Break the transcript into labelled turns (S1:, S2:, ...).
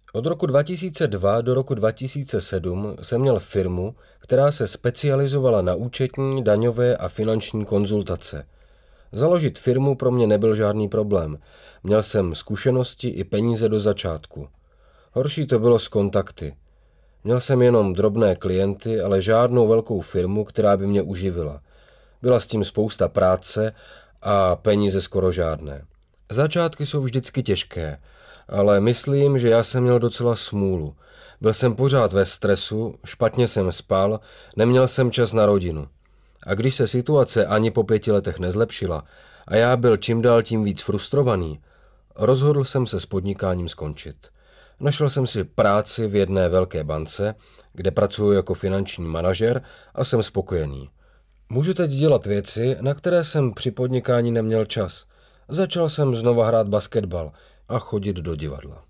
S1: Od roku 2002 do roku 2007 jsem měl firmu, která se specializovala na účetní, daňové a finanční konzultace. Založit firmu pro mě nebyl žádný problém. Měl jsem zkušenosti i peníze do začátku. Horší to bylo s kontakty. Měl jsem jenom drobné klienty, ale žádnou velkou firmu, která by mě uživila. Byla s tím spousta práce a peníze skoro žádné. Začátky jsou vždycky těžké, ale myslím, že já jsem měl docela smůlu. Byl jsem pořád ve stresu, špatně jsem spal, neměl jsem čas na rodinu. A když se situace ani po 5 letech nezlepšila a já byl čím dál tím víc frustrovaný, rozhodl jsem se s podnikáním skončit. Našel jsem si práci v jedné velké bance, kde pracuji jako finanční manažer a jsem spokojený. Můžu teď dělat věci, na které jsem při podnikání neměl čas. Začal jsem znova hrát basketbal a chodit do divadla.